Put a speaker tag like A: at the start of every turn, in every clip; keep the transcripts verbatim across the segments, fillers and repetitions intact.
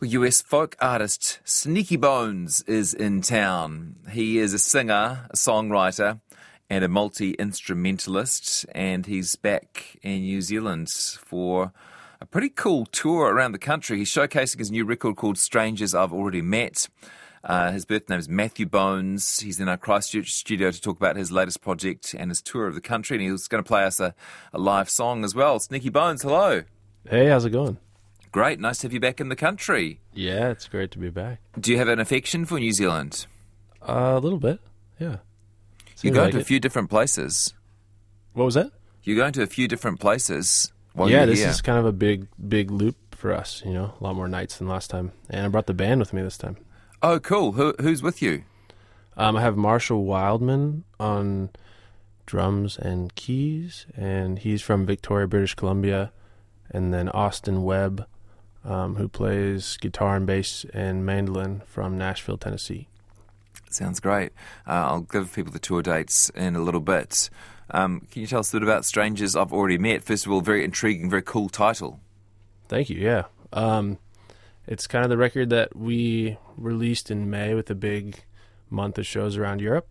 A: U S folk artist Sneaky Bones is in town. He is a singer, a songwriter, and a multi-instrumentalist, and he's back in New Zealand for a pretty cool tour around the country. He's showcasing his new record called Strangers I've Already Met. Uh, his birth name is Matthew Bones. He's in our Christchurch studio to talk about his latest project and his tour of the country, and he's going to play us a, a live song as well. Sneaky Bones, hello.
B: Hey, how's it going?
A: Great, nice to have you back in the country.
B: Yeah, it's great to be back.
A: Do you have an affection for New Zealand?
B: Uh, a little bit, yeah.
A: You're going
B: like
A: to a
B: it.
A: few different places.
B: What was that?
A: You're going to a few different places while
B: yeah,
A: you're
B: this
A: here.
B: is kind of a big, big loop for us, you know, a lot more nights than last time. And I brought the band with me this time.
A: Oh, cool. Who, who's with you?
B: Um, I have Marshall Wildman on drums and keys, and he's from Victoria, British Columbia. And then Austin Webb, um, who plays guitar and bass and mandolin from Nashville, Tennessee.
A: Sounds great. Uh, I'll give people the tour dates in a little bit. Um, can you tell us a bit about Strangers I've Already Met? First of all, very intriguing, very cool title.
B: Thank you, yeah. Um, it's kind of the record that we released in May with a big month of shows around Europe.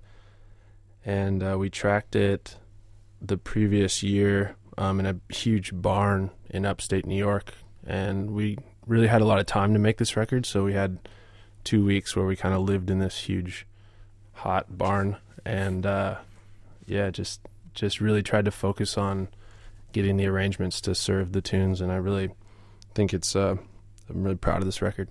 B: And uh, we tracked it the previous year um, in a huge barn in upstate New York. And we really had a lot of time to make this record, so we had two weeks where we kind of lived in this huge hot barn, and uh, yeah, just just really tried to focus on getting the arrangements to serve the tunes, and I really think it's, uh, I'm really proud of this record.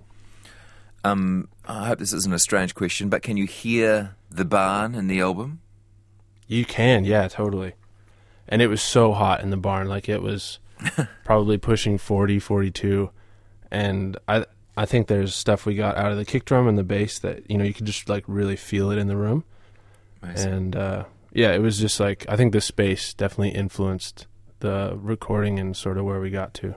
A: Um, I hope this isn't a strange question, but can you hear the barn in the album?
B: You can, yeah, totally. And it was so hot in the barn, like it was probably pushing forty, forty-two, and I I think there's stuff we got out of the kick drum and the bass that, you know, you could just like really feel it in the room. Amazing. And uh, yeah, it was just like, I think the space definitely influenced the recording and sort of where we got to.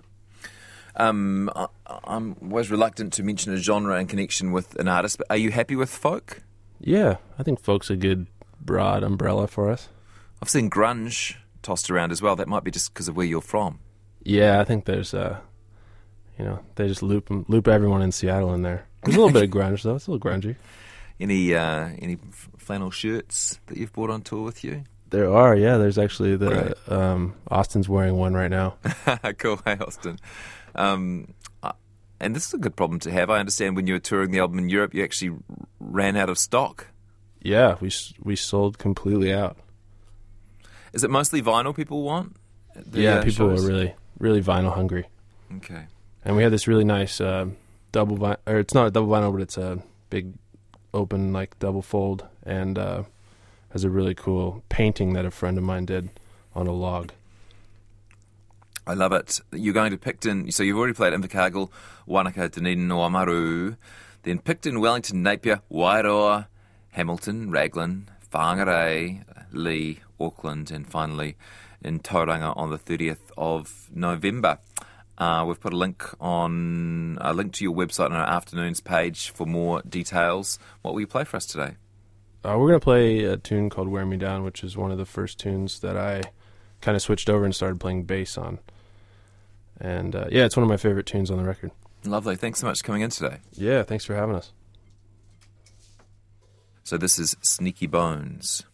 A: Um, I, I was reluctant to mention a genre in connection with an artist, but are you happy with folk?
B: Yeah, I think folk's a good broad umbrella for us.
A: I've seen grunge tossed around as well. That might be just because of where you're from.
B: Yeah, I think there's, uh, you know, they just loop loop everyone in Seattle in there. There's a little bit of grunge, though. It's a little grungy.
A: Any uh, any flannel shirts that you've brought on tour with you?
B: There are, yeah. There's actually the um, Austin's wearing one right now.
A: Cool, hey Austin. Um, uh, and this is a good problem to have. I understand when you were touring the album in Europe, you actually ran out of stock.
B: Yeah, we we sold completely out.
A: Is it mostly vinyl people want? The,
B: yeah,
A: uh,
B: people
A: shows?
B: are really, really vinyl hungry.
A: Okay.
B: And we had this really nice uh, double vinyl, or it's not a double vinyl, but it's a big open, like, double fold, and uh, has a really cool painting that a friend of mine did on a log.
A: I love it. You're going to Picton, so you've already played Invercargill, Wanaka, Dunedin, Oamaru, then Picton, Wellington, Napier, Wairoa, Hamilton, Raglan, Whangarei, Lee, Auckland, and finally in Tauranga on the thirtieth of November. Uh, we've put a link on a link to your website on our afternoons page for more details. What will you play for us today?
B: Uh, we're going to play a tune called Wear Me Down, which is one of the first tunes that I kind of switched over and started playing bass on. And uh, yeah, it's one of my favorite tunes on the record.
A: Lovely. Thanks so much for coming in today.
B: Yeah, thanks for having us.
A: So this is Sneaky Bones.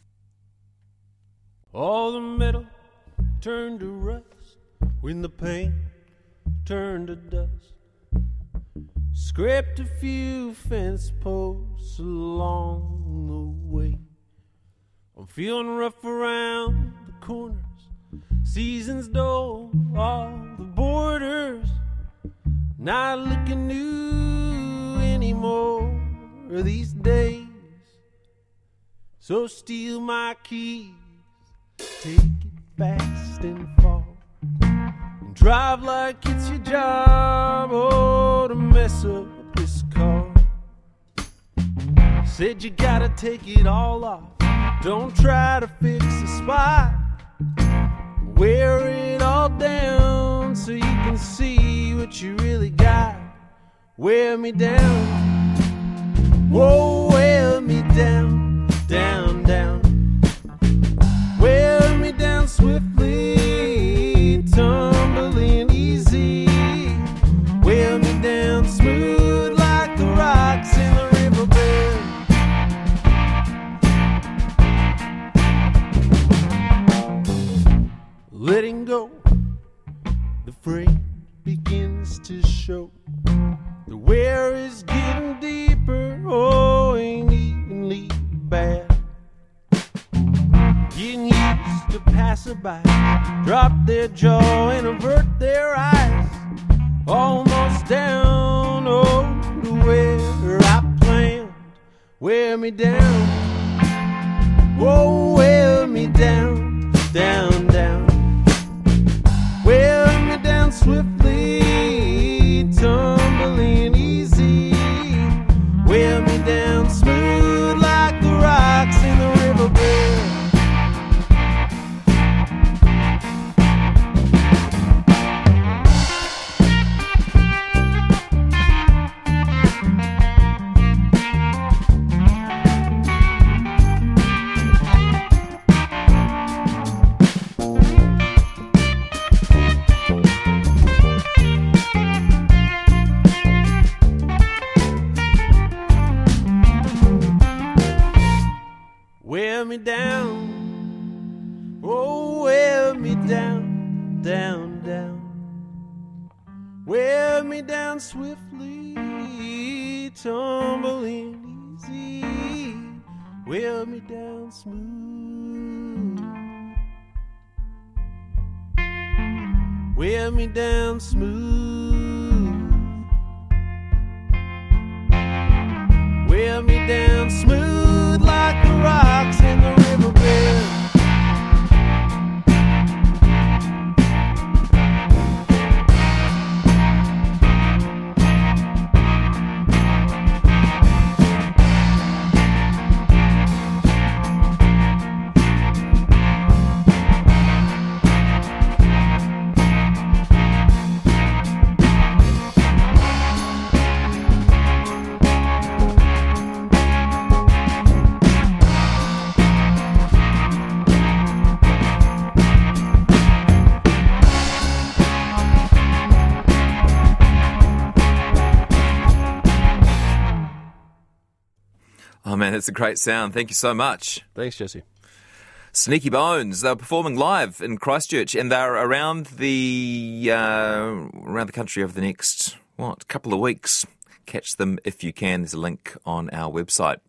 C: All the metal turned to rust when the paint turned to dust. Scraped a few fence posts along the way. I'm feeling rough around the corners. Seasons dull all the borders. Not looking new anymore these days. So steal my keys, take it fast and fall, and drive like it's your job, oh, to mess up this car. Said you gotta take it all off, don't try to fix the spot. Wear it all down so you can see what you really got. Wear me down, whoa, wear me down, down, down. Wear me down swiftly, tumbling easy. Wear me down smooth The wear is getting deeper, oh, ain't evenly bad. Getting used to passerby, drop their jaw and avert their eyes, almost down, oh, to where I planned. Wear me down, whoa, wear me down, down, down. Wear me down swiftly, tumbling easy. Wear me down smooth like the rocks in the riverbed. Wear me down, oh, wear me down, down, down. Wear me down swiftly, tumbling easy. Wear me down smooth. Wear me down smooth. Wear me down smooth like the rocks in the riverbed.
A: Oh man, it's a great sound. Thank you so much.
B: Thanks, Jesse.
A: Sneaky Bones. They're performing live in Christchurch, and they're around the uh, around the country over the next what couple of weeks. Catch them if you can. There's a link on our website.